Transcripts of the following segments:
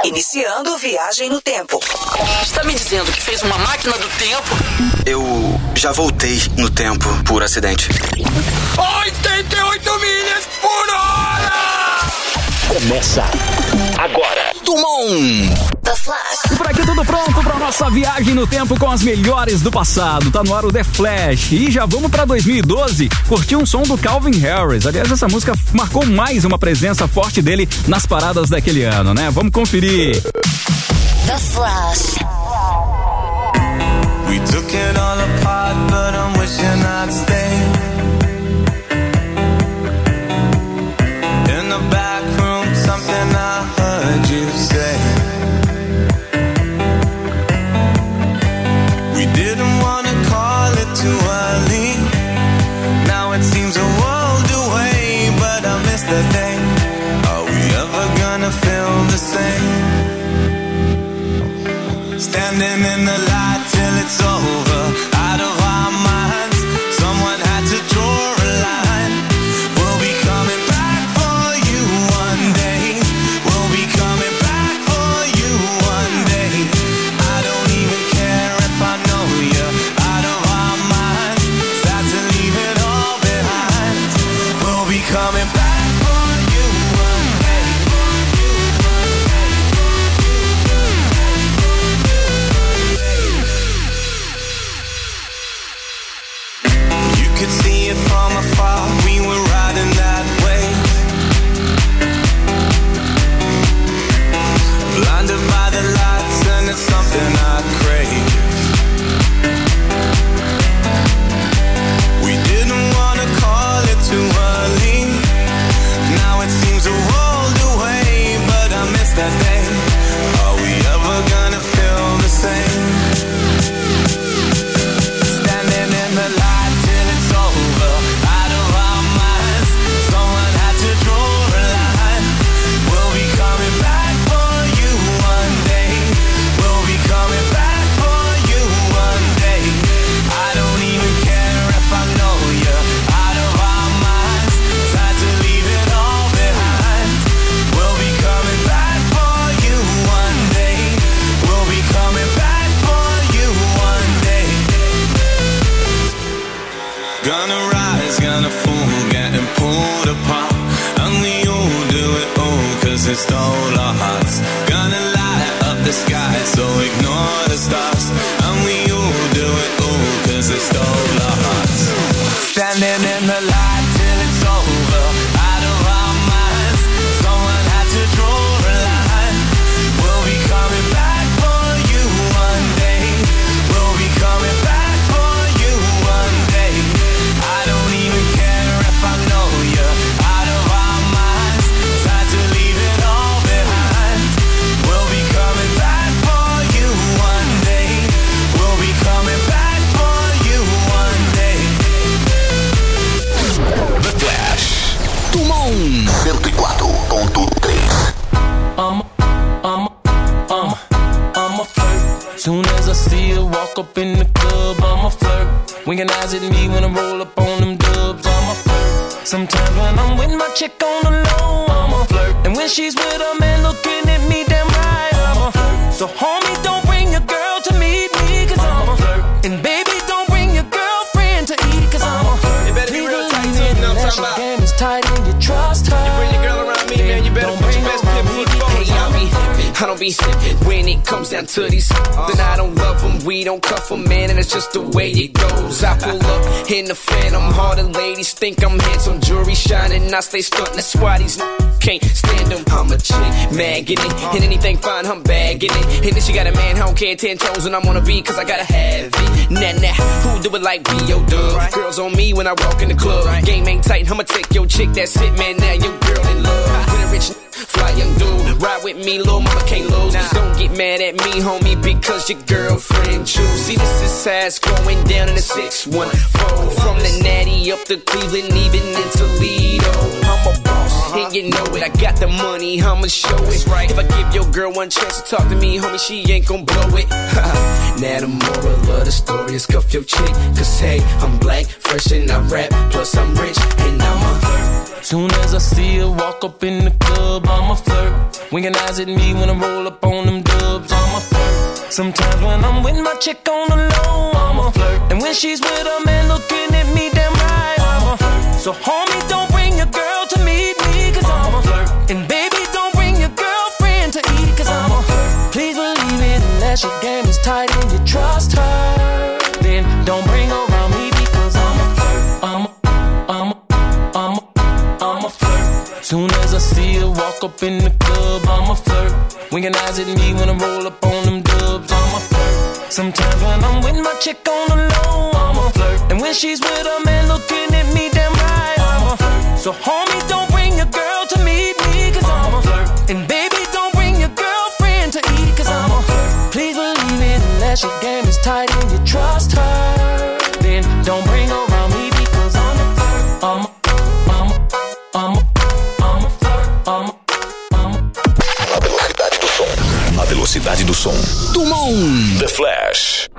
Iniciando viagem no tempo. Está me dizendo que fez uma máquina do tempo? Eu já voltei no tempo por acidente. 88 milhas por hora! Começa agora. Tumon! The Flash. E por aqui tudo pronto para nossa viagem no tempo com as melhores do passado. Tá no ar o The Flash. E já vamos para 2012 curtir um som do Calvin Harris. Aliás, essa música marcou mais uma presença forte dele nas paradas daquele ano, né? Vamos conferir. The Flash. We took it all apart, but I'm wishing I'd stay. In the back room, something I heard you say. We didn't want to call it too early. Now it seems a world away, but I miss the day. Are we ever gonna feel the same? Standing in the light till it's over, out of our minds. Someone had to draw a line. We'll be coming back for you one day. We'll be coming back for you one day. I don't even care if I know you're out of our minds. Sad to leave it all behind. We'll be coming back for you one day. You could see it from afar, we were riding that wave. Blinded by the lights and it's something I crave. We didn't want to call it too early. Now it seems a world away, but I miss that day. Are we ever gonna feel the same? Standing in the light till it's over, out of our minds. Someone had to draw a line. We'll be coming back for you one day. We'll be coming back for you one day. I don't even care if I know you're out of our minds. Time to leave it all behind. We'll be coming back for you one day. We'll be coming back for you one day. Gonna rise, gonna fall, getting pulled apart. Only you'll do it all, cause it stole our hearts. Gonna light up the sky, so ignore the stars. Only you'll do it all, cause it stole our hearts. Standing in the light till it's over, out of our minds. Someone had to draw a line. We'll be coming back for you one day. We'll be coming back for you one day. I don't even care if I know you're out of our minds. Time to leave it all behind. We'll be coming back for you one day. We'll be coming back for you one day. The Flash. Tumon 104.3. I'm a flirt. Soon as I see her walk up in the club, I'm a flirt. Winking eyes at me when I roll up on them dubs, I'm a flirt. Sometimes when I'm with my chick on the low, I'm a flirt. And when she's with a man looking at me damn right, I'm a flirt. So homie, don't bring your girl to meet me, cause I'm a flirt. And baby, don't bring your girlfriend to eat, cause I'm a flirt. You better be real tight too, you know what I'm talking about. Game is tight and you trust her. You bring your girl around me, man, you better put your best pimp foot forward. I don't be when it comes down to these. Then I don't love them, we don't cuff them, man, and it's just the way it goes. I pull up in the Phantom, harder ladies think I'm handsome, jewelry shining, I stay stunned. That's why these can't stand them. I'm a chick, magging it, and anything fine, I'm bagging it. And then she got a man, I don't care 10 toes, and I wanna be, cause I gotta have it. Nah, who do it like B.O. Dub? Girls on me when I walk in the club. Game ain't tight, I'ma take your chick, that's it, man, now your girl in love. With a rich fly young dude, ride with me, little mama can't lose. Don't get mad at me, homie, because your girlfriend choose. See, this is how it's going down in the 614. From the Natty up to Cleveland, even in Toledo. I'm a boss, and you know it. I got the money, I'ma show it. If I give your girl one chance to talk to me, homie, she ain't gon' blow it. Now the moral of the story is cuff your chick, cause hey, I'm black, fresh and I rap, plus I'm rich, and I'm a flirt. Soon as I see her walk up in the club, I'm a flirt. Winking eyes at me when I roll up on them dubs. I'm a flirt. Sometimes when I'm with my chick on the low, I'm a flirt. And when she's with a man looking at me damn right, I'm a flirt. So homie, don't bring your girl to meet me, cause I'm a flirt. And baby, don't bring your girlfriend to eat, cause I'm a flirt. Please believe it, unless your game is tight and you trust her, then don't bring her around me, because I'm a flirt. I'm a flirt. Soon as I see her walk up in the club, I'm a flirt. Winking eyes at me when I roll up on them dubs, I'm a flirt. Sometimes when I'm with my chick on the low, I'm a flirt. And when she's with a man looking at me damn right, I'm a flirt. So homie, don't bring your girl to meet me, cause I'm a flirt. And baby, don't bring your girlfriend to eat, cause I'm a flirt. Please believe it, unless your game is tight and you trust her, then don't bring her around me, because I'm a flirt. Na velocidade do som. Dumont. The Flash.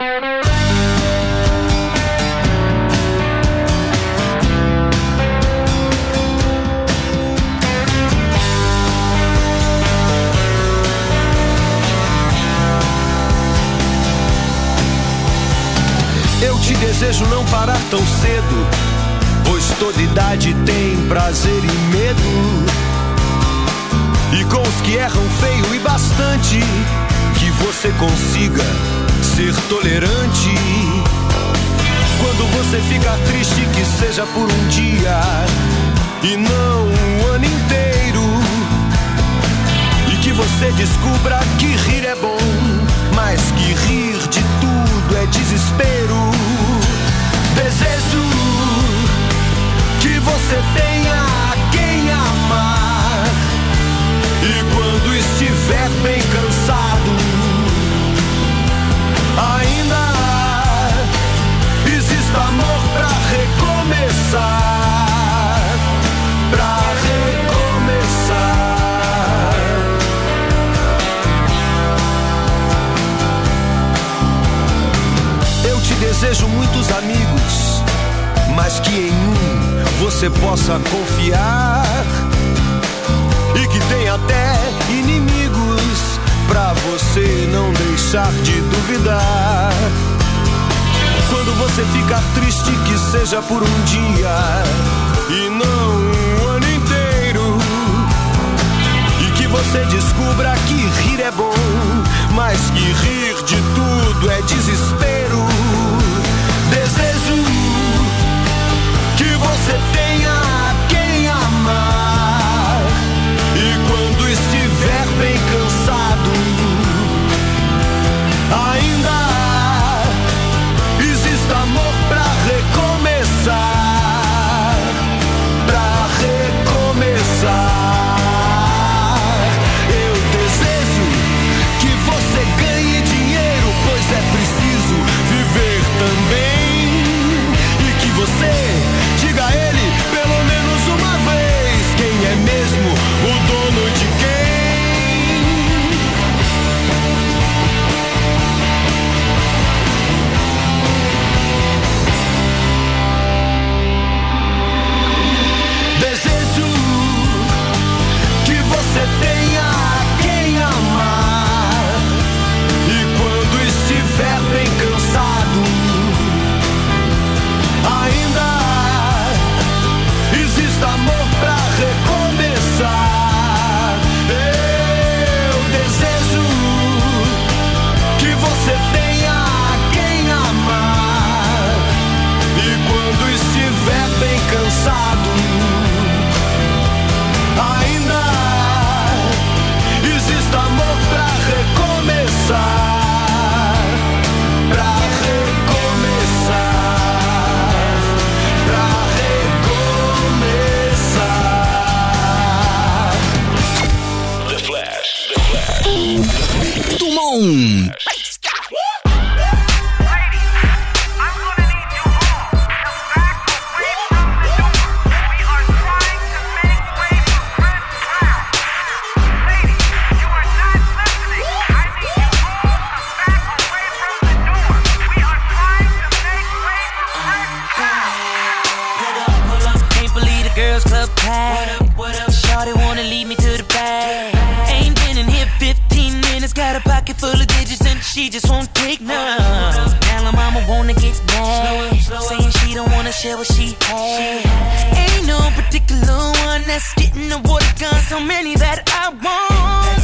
Eu te desejo não parar tão cedo, pois toda idade tem prazer e medo. E com os que erram feio e bastante, que você consiga ser tolerante. Quando você ficar triste, que seja por um dia e não um ano inteiro. E que você descubra que rir é bom, mas que rir de tudo é desespero. Desejo que você tenha quem amar, e quando estiver bem cansado, ainda exista amor pra recomeçar, pra recomeçar. Eu te desejo muitos amigos, mas que em um você possa confiar, e que tem até inimigos pra você não deixar de duvidar. Quando você ficar triste, que seja por um dia e não um ano inteiro. E que você descubra que rir é bom, mas que rir de tudo é desespero. Desejo que você tenha quem amar, e quando estiver bem cansado, ainda exista amor pra recomeçar, pra recomeçar. Eu desejo que você ganhe dinheiro, pois é preciso viver também. E que você diga a ele pelo menos uma vez quem é mesmo o dono de quem. Desejo que você tenha quem amar, e quando estiver bem cansado, ainda exista amor pra recomeçar. Eu desejo que você tenha quem amar, e quando estiver bem cansado, ainda exista amor pra recomeçar, pra recomeçar, pra recomeçar. The Flash. The Flash. Dumont. Can't believe the girls club packed. Shawty wanna lead me to the bag. Ain't she just won't take none. Now her mama wanna get mad, saying she don't wanna share what she had. Ain't no particular one that's getting the water gun, so many that I want.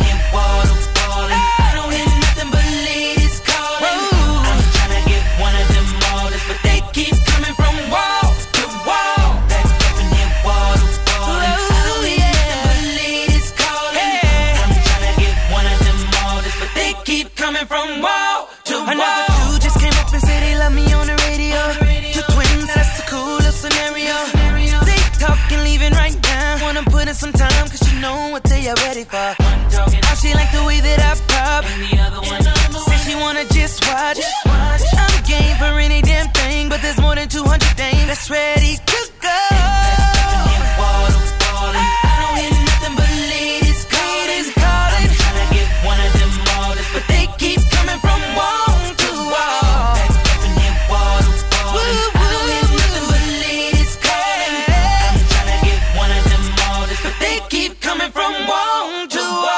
I don't hear nothing but ladies calling. I'm tryna get one of them orders, but they keep coming from wall to wall. That definite wall to wall. I don't hear nothing but ladies calling. I'm tryna get one of them orders, but they keep coming from wall to wall. Another dude just came up and said they love me on the radio. Two twins, that's a cool little scenario. They talking, leaving right now. Wanna put in some time, cause you know what they are ready for. How she like the way that I pop. Say she wanna just watch. I'm game for any damn thing, but there's more than 200 dames that's ready to go. I don't hear nothing but ladies calling. I'm tryna get one of them orders, but they keep coming from wall to wall. I don't hear nothing but ladies calling. I'm tryna get one of them orders, but they keep coming from wall to wall.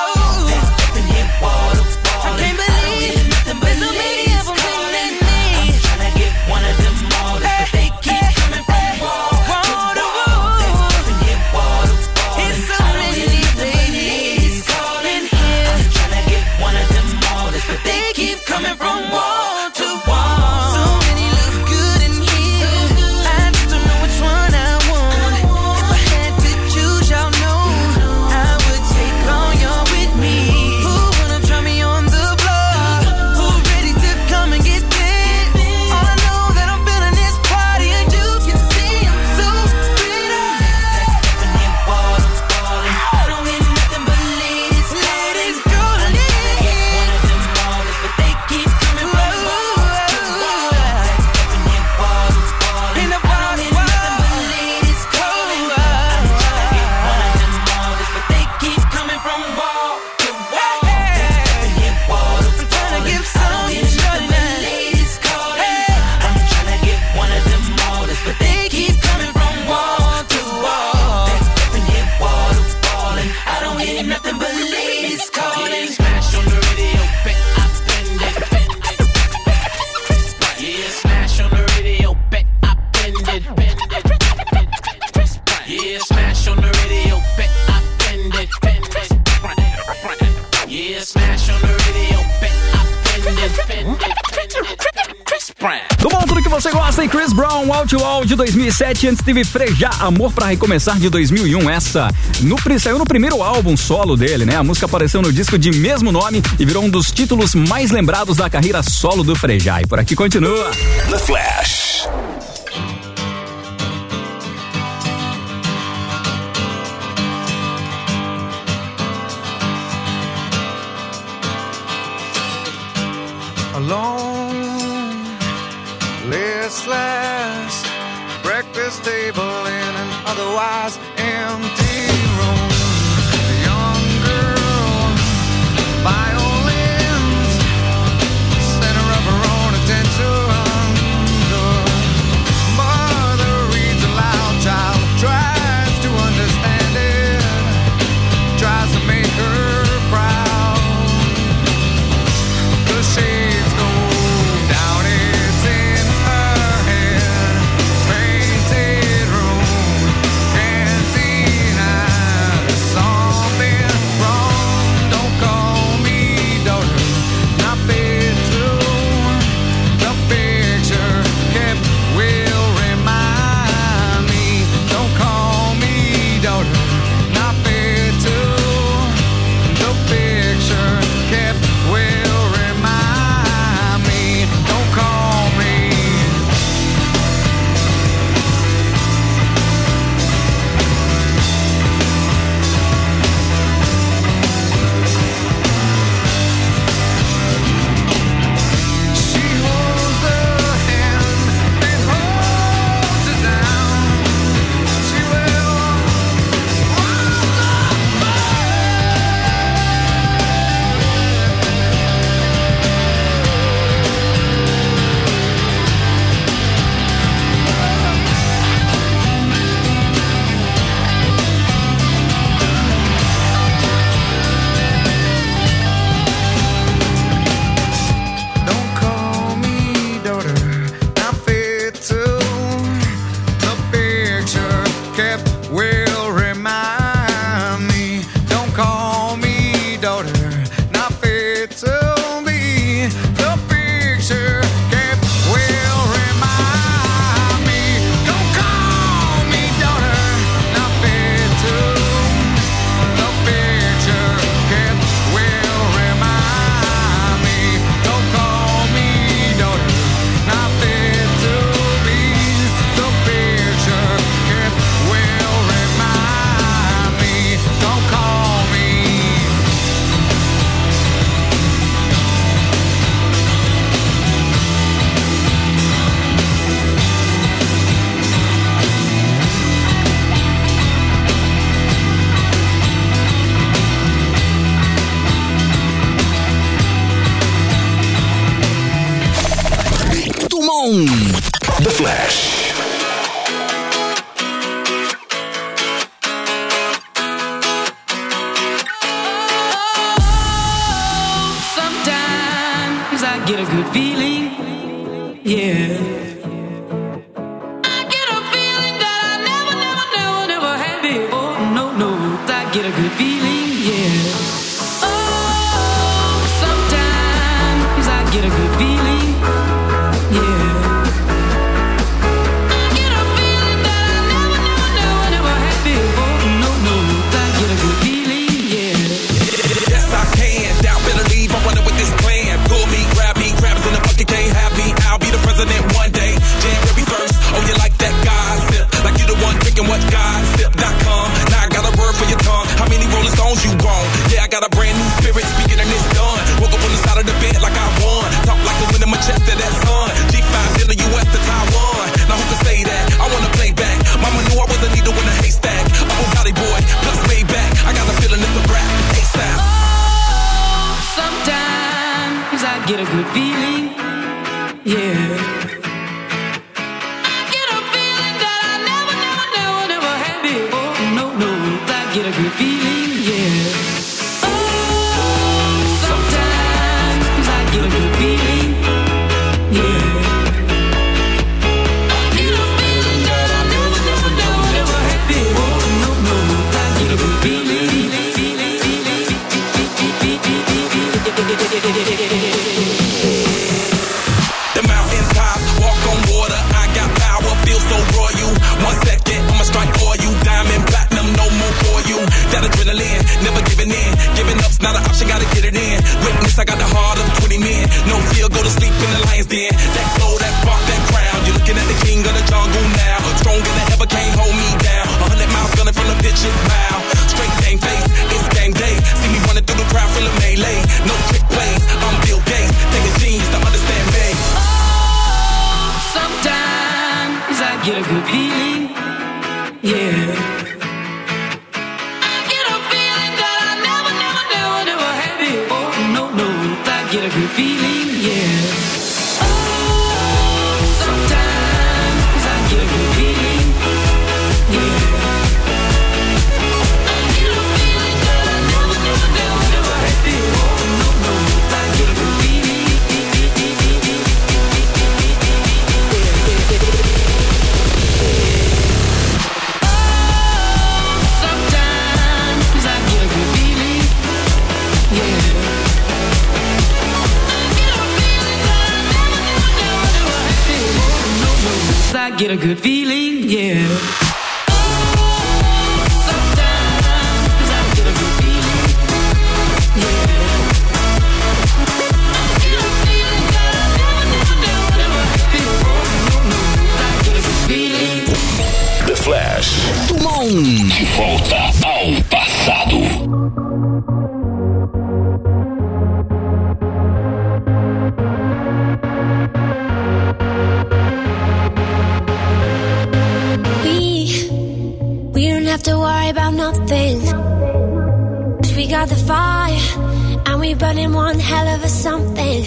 I can't believe there's so many of them calling me. I'm tryna get one of them orders, but they keep coming from wall to wall. It's so many ladies calling here. I'm tryna get one of them orders, but they keep coming from wall to wall. So many look good in here. I just don't know which one I want. If I had to choose, y'all know I would take all y'all with me. Who wanna try me on the floor? Who ready to come and get this? All I know that I'm feeling this party, and you can see I'm so pretty. I don't hear nothing but ladies calling. One of them orders, but they keep coming from wall to wall. In the bar, I don't hear nothing but ladies calling. I'm tryna get one of them orders, but they keep coming from wall to wall. I'm tryna give some shorty now. Ladies calling. I'm tryna get one of them orders, but they keep coming from wall to wall. I don't hear nothing but ladies calling. Smash on the radio, bet I bend it. Yeah, smash on the radio, bet I bend it. Yeah, smash on the radio, bet I bend it. Yeah, smash on the radio, bet I bend it. Chris Brown. Do bom, tudo que você gosta em Chris Brown, Wall to Wall de 2007. Antes teve Frejá, Amor Pra Recomeçar de 2001. Essa saiu no primeiro álbum solo dele, né? A música apareceu no disco de mesmo nome e virou um dos títulos mais lembrados da carreira solo do Frejá. E por aqui continua. The Flash. Alone, listless, breakfast table in an otherwise empty room. A young girl, violins, center of her own attention. The mother reads aloud, child tries to understand it, tries to make her proud. The shades go down, it's in her head, painted room, can't Tumon. The Flash. Sometimes I get a good feeling, yeah. I get a feeling that I never had before. No, I get a good feeling, yeah. Oh, sometimes I get a good feeling, yeah. I get a feeling that I never had before. No, I get a good feeling, yeah. Yes, I can. Doubt, better leave. I'm running with this plan. Pull me, grab us in the bucket, can't have me. I'll be the president one day. January 1st. Oh, you like that gossip? Like you the one drinking what gossip.com. Now I got a word for your tongue. How many Rolling Stones you want? Yeah, I got a brand new spirit speaking and it's done. Woke up on the side of the bed like I won. Talk like the wind in my chest to that sun. G5 in the US to Taiwan. Now who can say that? I wanna play back. Mama knew I was a needle in a haystack. Oh, Valley boy, plus Maybach. I got a feeling it's a rap. ASAP. Sometimes I get a good feeling, yeah. I get a feeling that I never had before. No, I get a good feeling, yeah. Oh, sometimes I get a good feeling, yeah. I get a feeling that I never had before. No, I get a good feeling. The mountains top, walk on water. I got power, feel so royal. 1 second, I'ma strike for you. Diamond, platinum, no more for you. That adrenaline, never giving in. Giving up's not an option, gotta get it in. Witness, I got the heart of 20 men. No fear, go to sleep in the lion's den. That glow, that spark, that crown. You're looking at the king of the jungle now. Stronger than ever, can't hold me down. 100 miles gunning from the pitch's mile. Straight game face, it's game day. See me running through the crowd full of melee. No trick plays, I'm Bill Gates. Take a genius to understand me. Sometimes I get a good feeling, yeah. I get a feeling that I never had before. No, I get a good feeling, yeah. Oh, sometimes I get a good feeling, yeah. I get a feeling that I never had before. No, I get a good feeling. I get a good feeling, yeah. Sometimes I get a good feeling, yeah. I get a feeling that I never had before. I get a good feeling. The Flash. Tumon. De volta ao passado. We don't have to worry about nothing. 'Cause we got the fire and we burning one hell of a something.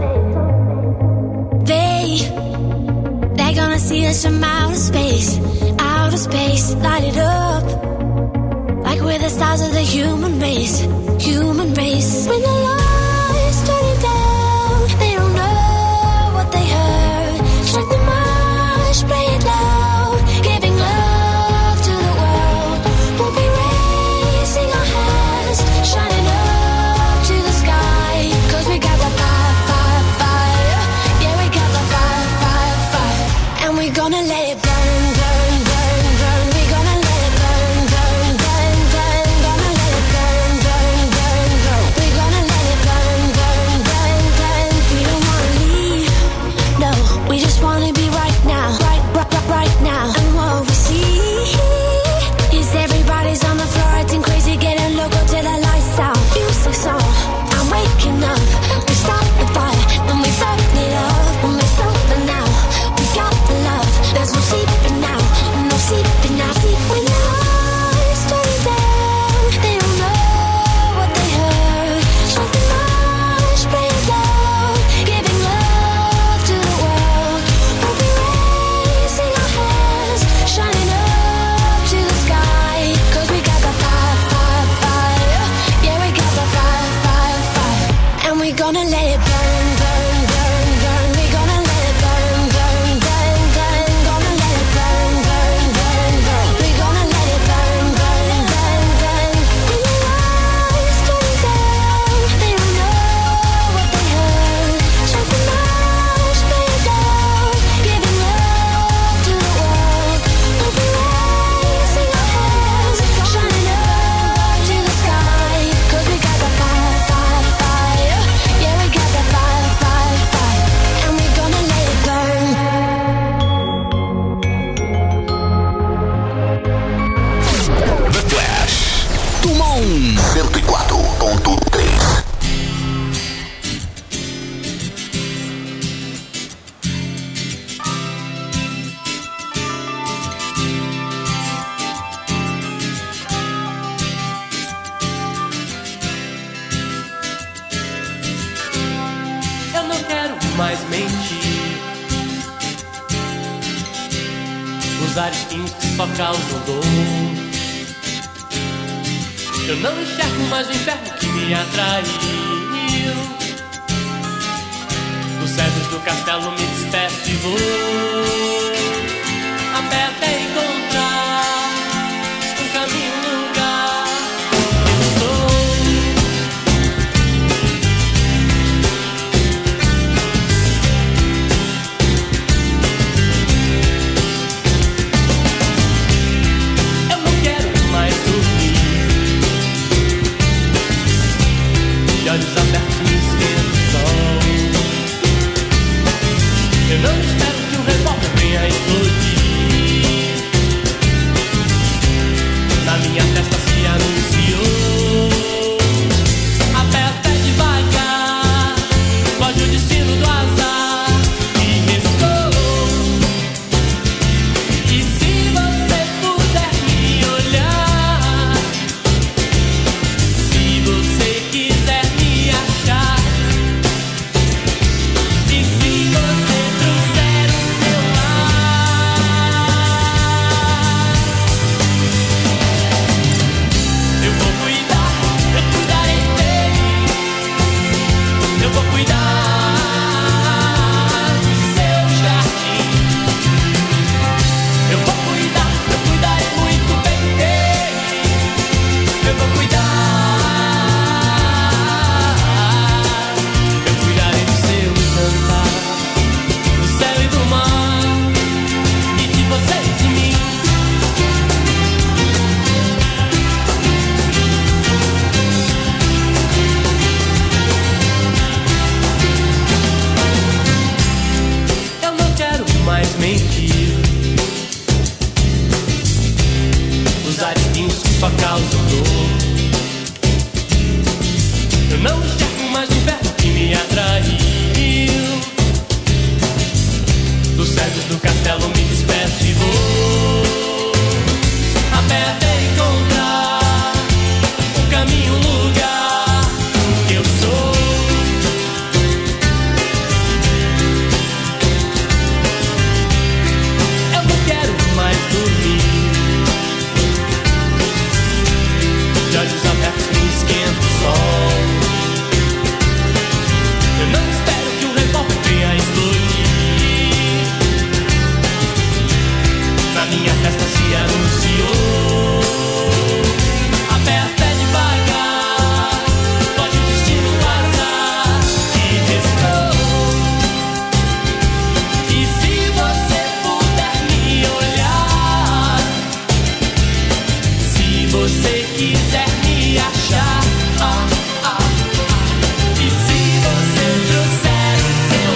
They're gonna see us from outer space, light it up like we're the stars of the human race. When the lights turning down, they don't know what they heard. Strike the march, play it loud, giving love to the world. We'll be raising our hands, shining up to the sky. 'Cause we got the fire, fire. Yeah, we got the fire, fire. And we're gonna let it burn, burn, burn, burn. We're gonna let it burn, burn, burn, burn. Gonna let it burn, burn, burn, burn. We're gonna let it burn, burn, burn, burn. We don't wanna leave, no. We just wanna be right now, right now. And what we see is everybody's on the floor acting crazy, getting loco till the lights out. Music's on, I'm waking up. We start the fire, then we burn it up. When we're sober now, we got the love. There's no sleeping now, no sleeping now. When the lights turn down, they don't know what they heard. Strike the march, play it loud, giving love to the world. mais mentir. Usar espinhos que só causam dor. Eu não enxergo mais o inferno que me atraiu. Dos cedros do castelo me despeço e vou a pé até encontrar um caminho, um lugar. Eu não quero mais dormir, de olhos abertos me esquenta o sol. Eu não espero que um revólver venha explodir. Na minha festa se anunciou a pé até devagar, foge o destino do azar e restou. E se você puder me olhar, se você quiser me achar, e se você trouxer o seu lar, eu vou cuidar, eu cuidarei dele. Eu vou cuidar do seu jardim. Eu vou cuidar, eu cuidarei muito bem dele. Eu vou cuidar, eu cuidarei do seu jantar, do céu e do mar, e de você e de mim. Eu não quero mais mentir, usar espinhos que só causam dor. Eu não enxergo mais o inverno que me atraiu. Dos cedros do castelo me despeço e vou a pé até encontrar um caminho, um lugar que eu sou. Eu não quero mais dormir, de olhos abertos me esquenta o sol. Eu não espero que um revólver venha explodir. Na minha festa se anunciou a pé até devagar, foge o destino do azar que restou. E se você puder me olhar, se você quiser me achar, e se você trouxer o seu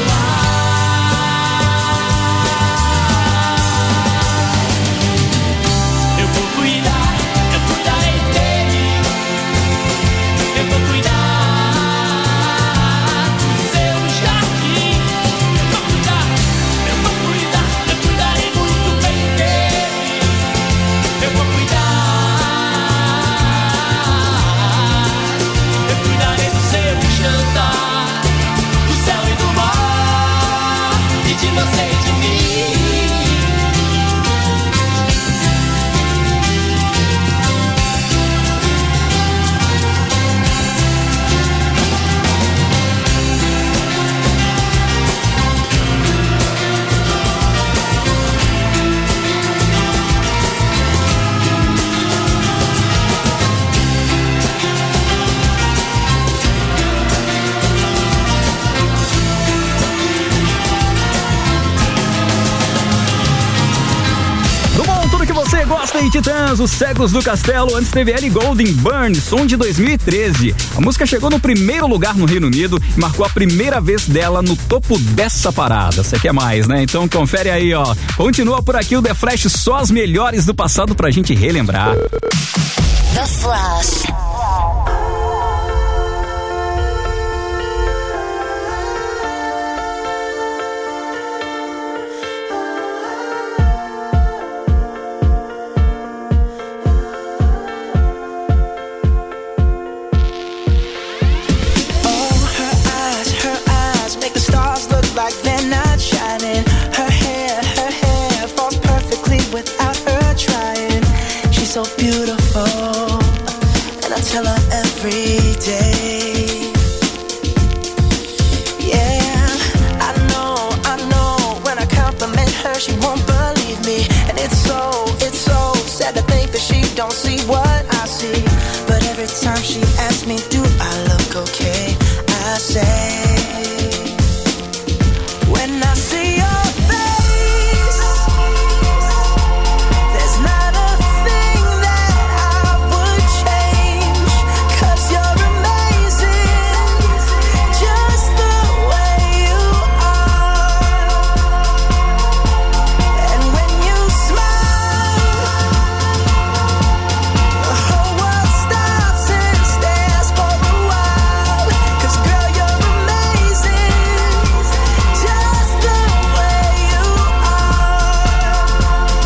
lar, eu vou cuidar, eu cuidarei dele. Eu vou cuidar do seu jardim. Eu vou cuidar, eu cuidarei muito bem dele. Eu vou cuidar, eu cuidarei do seu jantar, do céu e do mar, e de você e de mim. Do bom, tudo que você gosta em Titãs, os Cegos do Castelo. Antes teve Ellie Goulding, Burn, som de 2013. A música chegou no primeiro lugar no Reino Unido e marcou a primeira vez dela no topo dessa parada. Você quer mais, né? Então confere aí, ó. Continua por aqui o The Flash, só as melhores do passado pra gente relembrar. The Flash. Oh, her eyes make the stars look day. Yeah, I know, when I compliment her, she won't believe me. And it's so sad to think that she don't see what I see. But every time she asks me, do I look okay? I say, when I see your face, there's not a thing that I would change. 'Cause you're amazing, just the way you are. And when you smile, the whole world stops and stares for a while. 'Cause girl, you're amazing, just the way you are.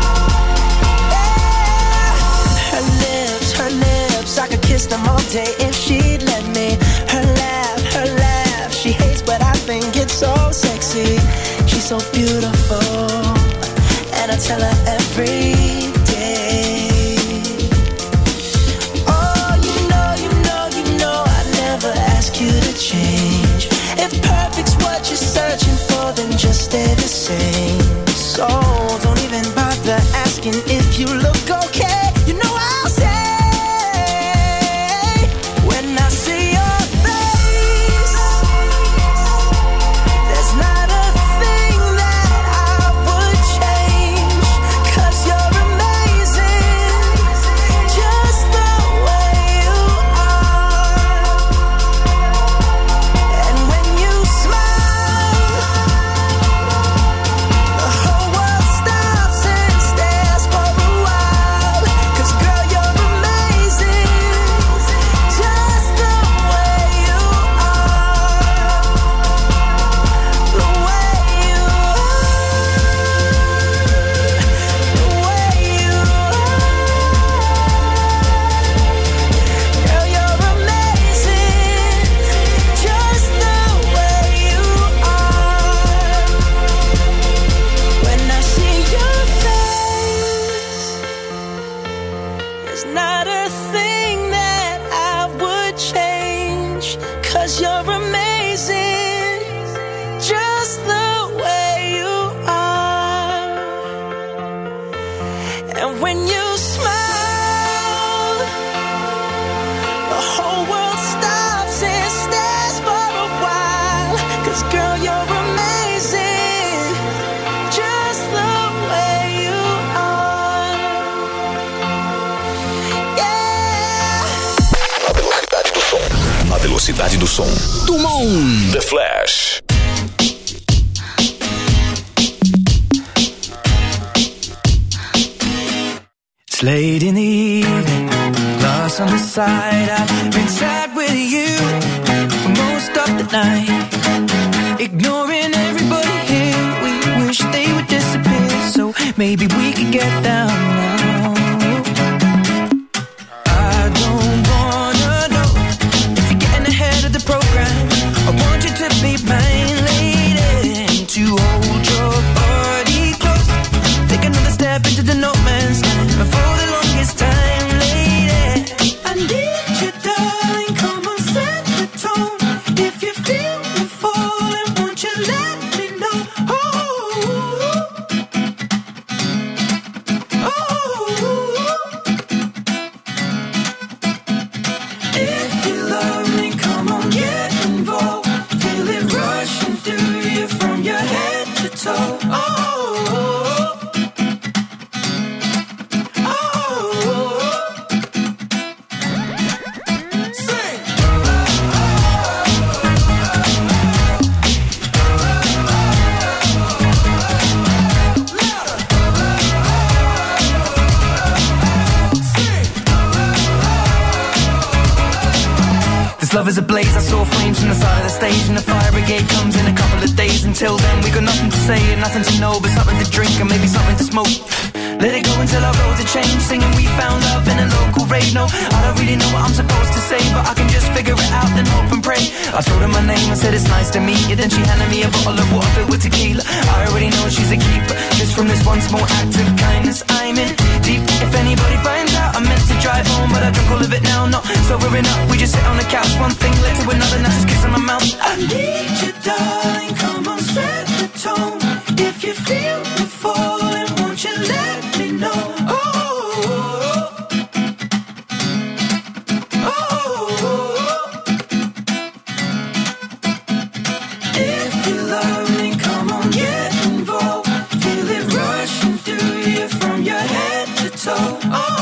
Yeah. Her lips, I could kiss them all day if she'd let me. Her laugh, she hates but I think it's so sexy. She's so beautiful, and I tell her every day. Oh, you know, I never ask you to change. If perfect's what you're searching for, then just stay the same. So don't even bother asking if you look okay. You know I'll say, when I see your face, there's not a thing that I would change. 'Cause you're amazing, just the way you are. And when you smile, the whole world stops and stares for a while. 'Cause girl, you're amazing, just the way you are. The way you are. The way you are. Girl, you're amazing, just the way you are. When I see your face, there's not a thing that I would change. 'Cause you're amazing, just the way you are. And when you smile, the whole world stops and stares for a while. 'Cause girl, you're amazing, just the way you are. Yeah. Na velocidade do som. Tumon. The Flash. It's late in the evening, glass on the side. I've been sad with you for most of the night, ignoring everybody here. We wish they would disappear, so maybe we could get down now. I don't wanna know if you're getting ahead of the program. I want you to be mine, lady, to hold your body close. Take another step into the no man's land. But for the longest time, lady, I need you, darling. Come on, set the tone. If you feel me falling, won't you let me know? If you love me, come on, get involved. Feel it rushing through you from your head to toe. Love is a blaze, I saw flames from the side of the stage, and the fire brigade comes in a couple of days. Until then, we got nothing to say and nothing to know, but something to drink and maybe something to smoke. Let it go until our roads are changed, singing we found love in a local rave. No, I don't really know what I'm supposed to say, but I can just figure it out, then hope and pray. I told her my name, I said it's nice to meet you, then she handed me a bottle of water filled with tequila. I already know she's a keeper, just from this one small act of kindness I'm in deep. If anybody finds out, I meant to drive home, but I drunk all of it now. Not sobering up, we just sit on the couch. One thing led to another, now just kissing my mouth. I need you, darling, come on, set the tone. If you feel me falling, won't you let me know? If you love me, come on, get involved. Feel it rushing through you from your head to toe.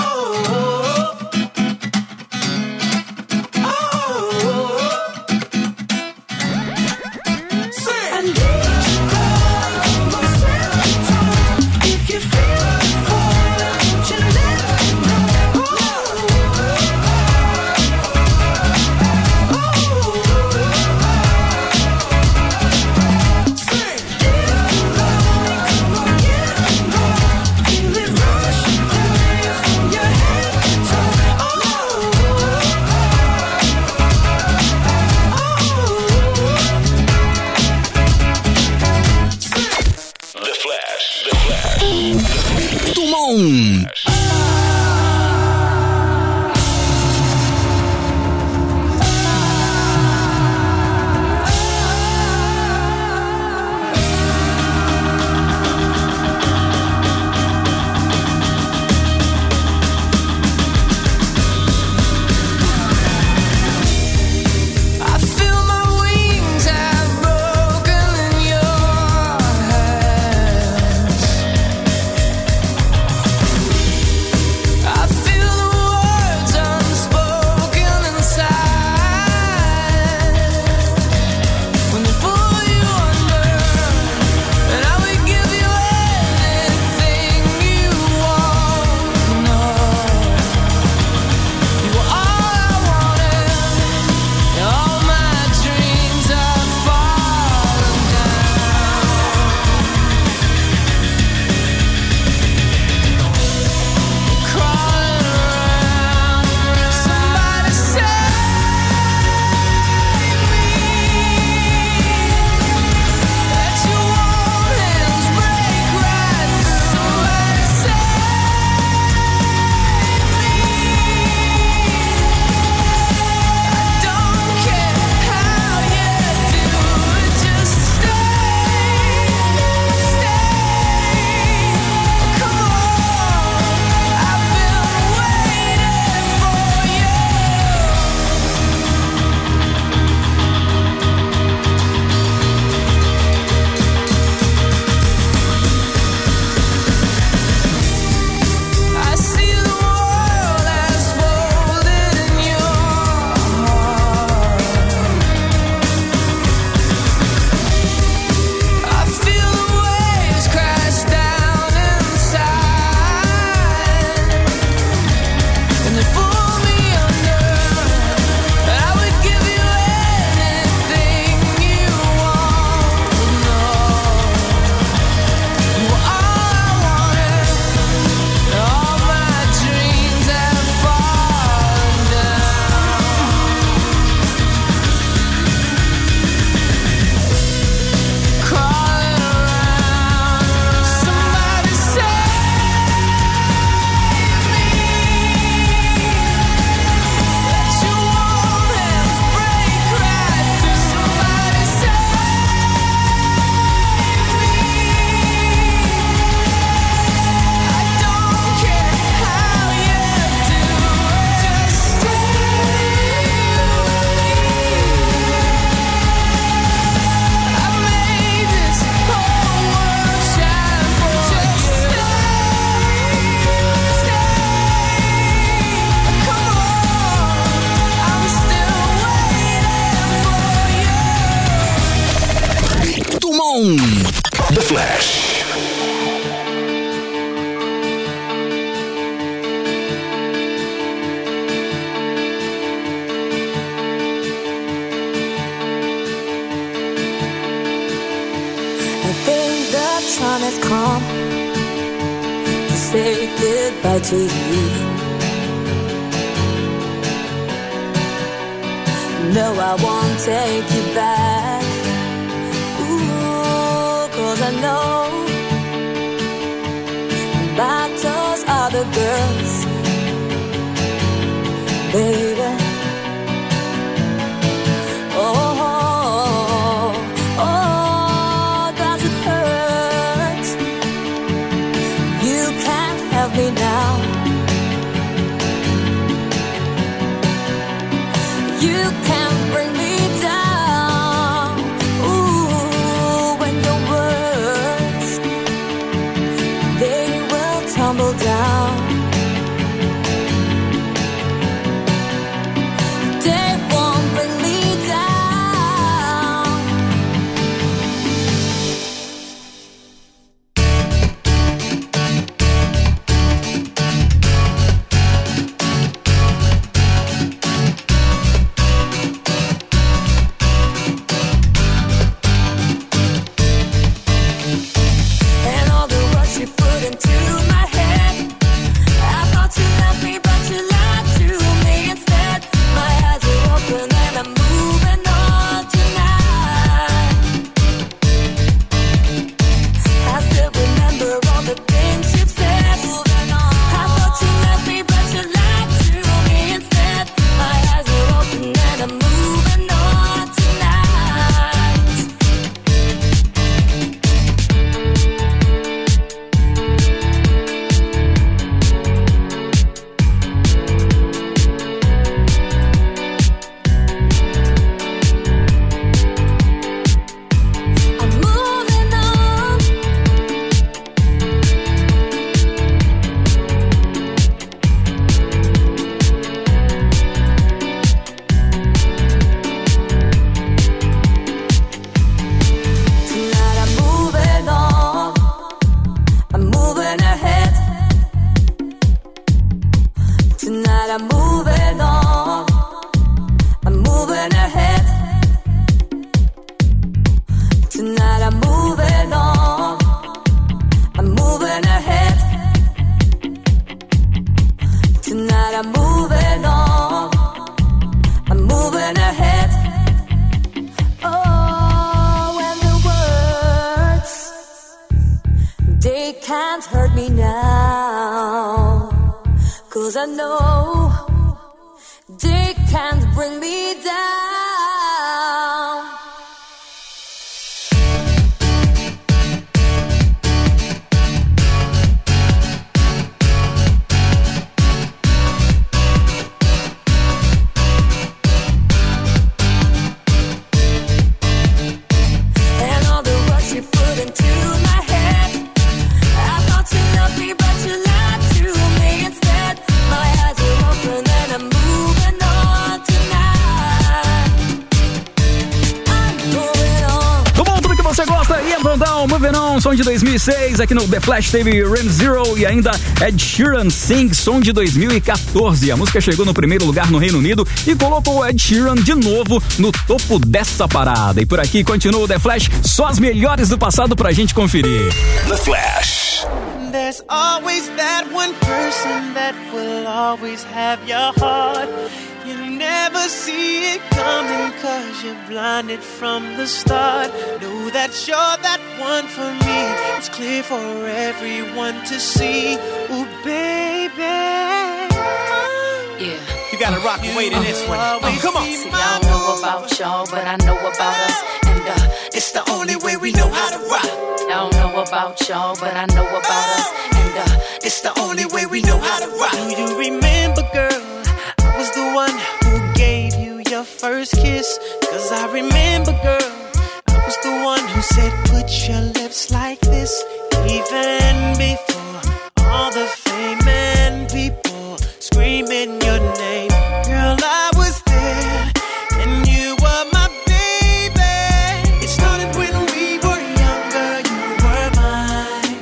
The Flash. I think the time has come to say goodbye to you. No, I won't take you back. Ooh, 'cause I know battles are the girls baby. Oh, does it hurt? You can't have me now. You can't bring me down. Ooh, when your words, they will tumble down. They won't bring me down. And all the words you put into my head, I thought you loved me, but you lied to me instead. My eyes are open and I'm moving on tonight. I still remember all the things you've said. I thought you loved me, but you lied to me instead. My eyes are open and I'm moving on tonight. I'm moving on. Tonight I'm moving on. I'm moving ahead. Tonight I'm moving on. I'm moving ahead. Tonight I'm moving on. I'm moving ahead. Tonight I'm moving on. I'm moving ahead. Oh, and the words, they can't hurt me now. 'Cause I know they can't bring me down. And all the words you put into my head, I thought you loved me, but you lied to me instead. My eyes are open and I'm moving on tonight. I'm moving on. Do bom, tudo que você gosta, Ian Brandão, Moving On, som de 2006, aqui no The Flash teve Ram Zero e ainda Ed Sheeran Sing, som de 2014. A música chegou no primeiro lugar no Reino Unido e colocou o Ed Sheeran de novo no topo dessa parada. E por aqui continua o The Flash, só as melhores do passado pra gente conferir. The Flash. There's always that one person that will always have your heart. You never see it coming 'cause you're blinded from the start. Know that you're that one for me. It's clear for everyone to see. Ooh, baby. Yeah. You gotta rock and wait in this one. Come on. See, I don't know about y'all, but I know about us. And it's the only way we know how to rock. I don't know about y'all, but I know about us. And it's the only way we know how to rock. Do you remember, girl? I was the one who gave you your first kiss. 'Cause I remember, girl, I was the one who said, put your lips like this. Even before all the fame and people screaming your name. Girl, I was there, and you were my baby. It started when we were younger, you were mine.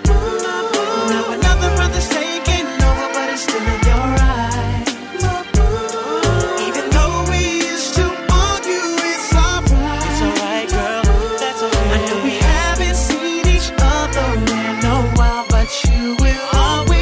Now another brother's taking over, but it's still in your eyes. Even though we used to argue, it's alright. It's alright, girl, that's alright. I know we haven't seen each other in a while, but you will always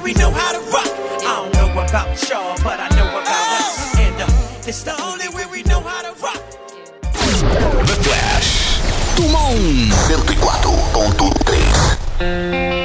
we know how to rock. I don't know about y'all, but I know about us. And it's the only way we know how to rock. The Flash. Tumon 104.3.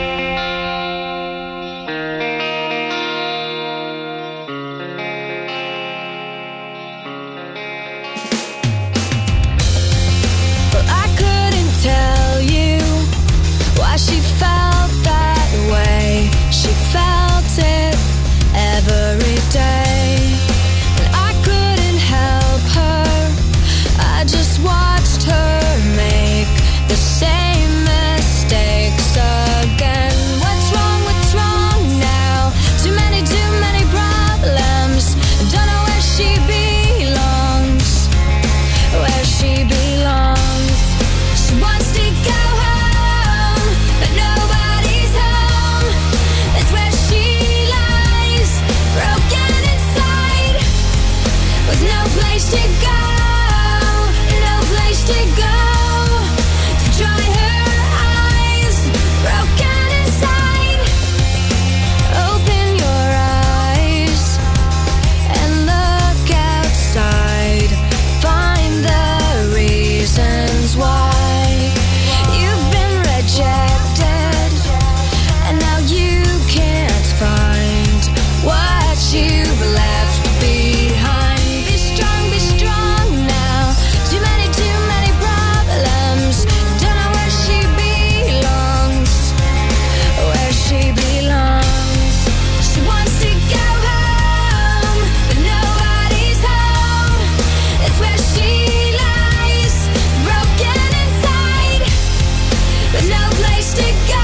Tell you why she felt that way. She felt it every day, and I couldn't help her. I just watched her make the same mistakes again. What's wrong now? Too many problems. Don't know where she belongs. Where she belongs. Wants to go home, but nobody's home. That's where she lies, broken inside, with no place to go, no place to go. To dry her eyes, broken inside. Open your eyes and look outside. Find the reasons why. And now you can't find what you've left behind. Be strong now. Too many problems. Don't know where she belongs. Where she belongs. She wants to go home, but nobody's home. It's where she lies, broken inside, with no place to go.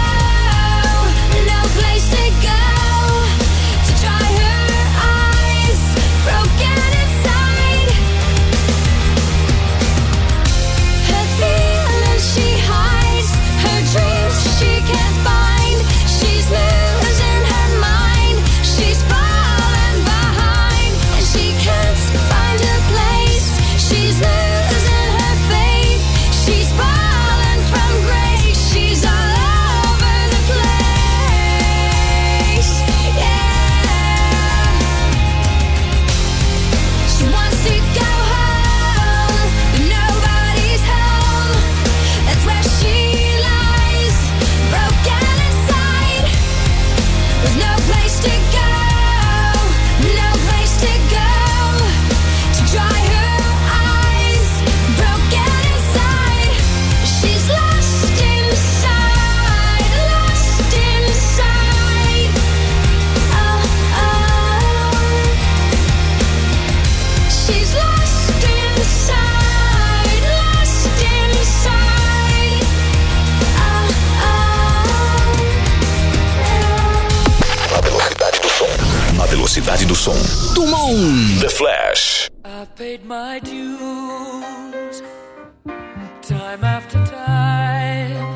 Velocidade do som. Tumon The Flash. I've paid my dues time after time.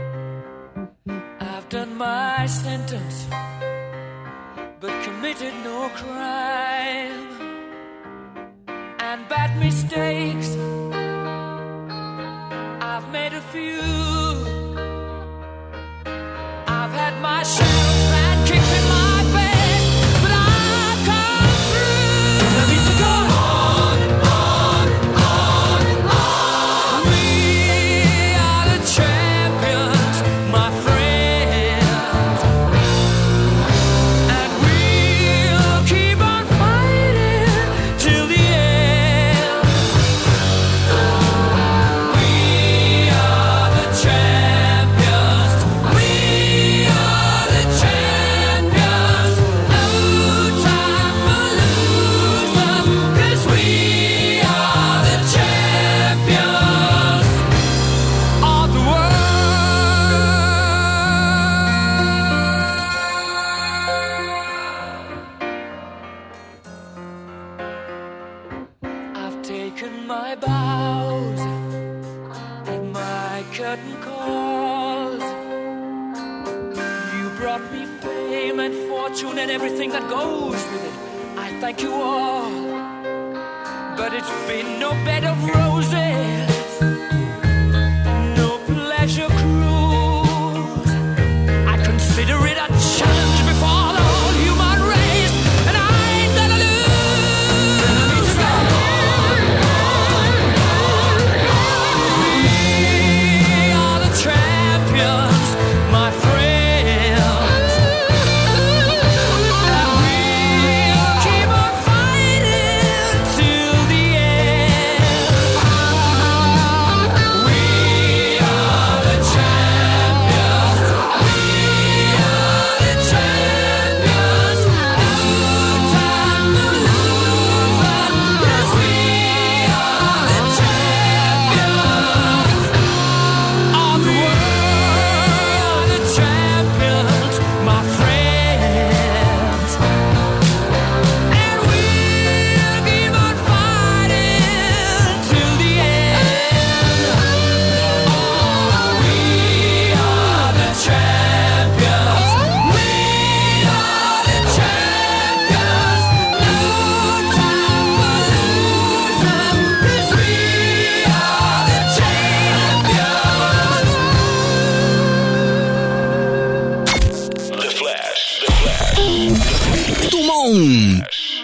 I've done my sentence, but committed no crime. And bad mistakes, I've made a few. I've had my share of bad kicks in my face. And everything that goes with it, I thank you all, but it's been no bed of roses, no pleasure cruise. I consider it a challenge before the Dumont.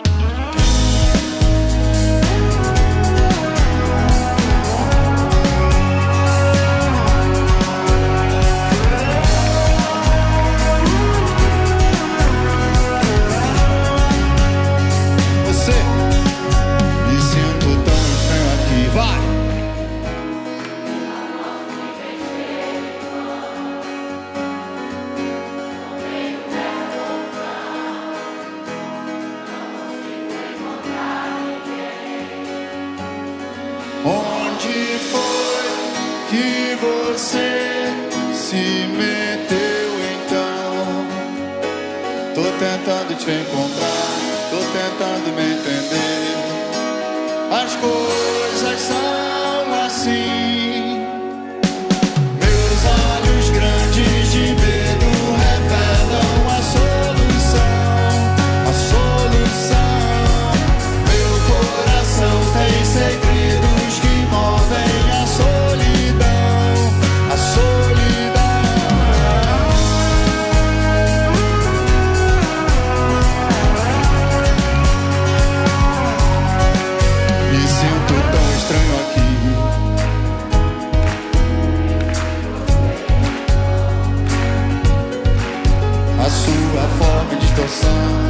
Onde foi que você se meteu então? Tô tentando te encontrar, tô tentando me entender. As coisas são assim. Meus olhos grandes de medo revelam a solução, a solução. Meu coração tem segredos que movem a solidão, a solidão. Me sinto tão estranho aqui. A sua forma de distorção.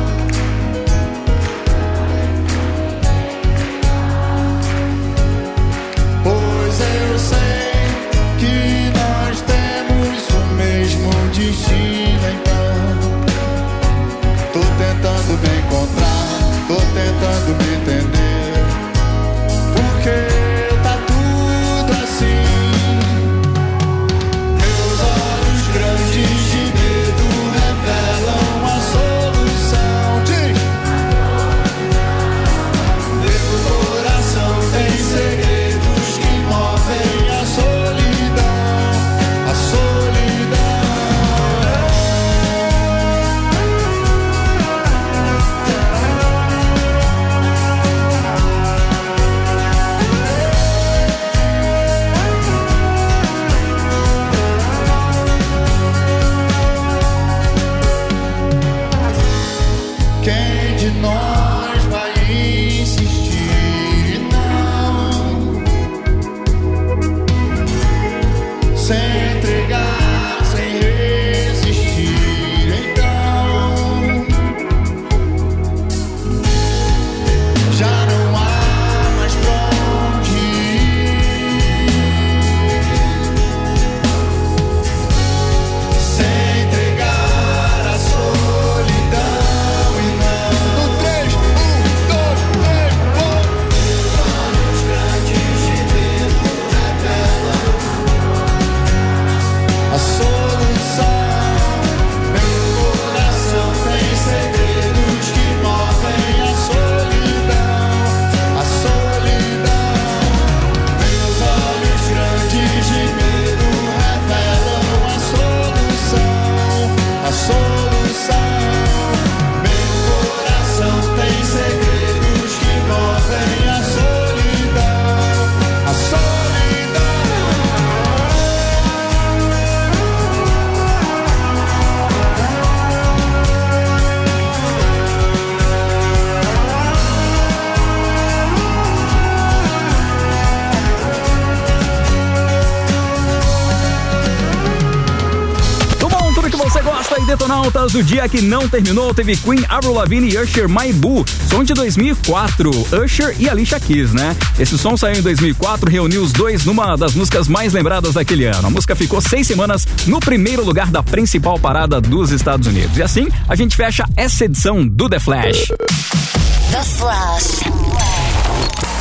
Pois eu sei que nós temos o mesmo destino, então tô tentando me encontrar, tô tentando me entender. Porque tá tudo assim. Meus olhos grandes de medo revelam a solução. Diz! Meu coração tem segredos que movem a solidão, a solidão. Quem de nós vai insistir? Não, sem entregar, sem resistir. Então já não há mais pra onde ir. Sem entregar a solidão. No 3, 1, 2, 3, Meus olhos grandes de medo revelam a solução. Meu coração tem segredos que movem a solidão, a solidão. Meus olhos grandes de medo revelam a solução, a solução. Meu coração tem segredos que movem a solidão, a solidão. Dumont, tudo que você gosta e Detonautas. O dia que não terminou teve Queen, Avril Lavigne e Usher, My Boo, som de 2004, Usher e Alicia Keys, né? Esse som saiu em 2004, reuniu os dois numa das músicas mais lembradas daquele ano. A música ficou 6 semanas no primeiro lugar da principal parada dos Estados Unidos. E assim, a gente fecha essa edição do The Flash. The Flash.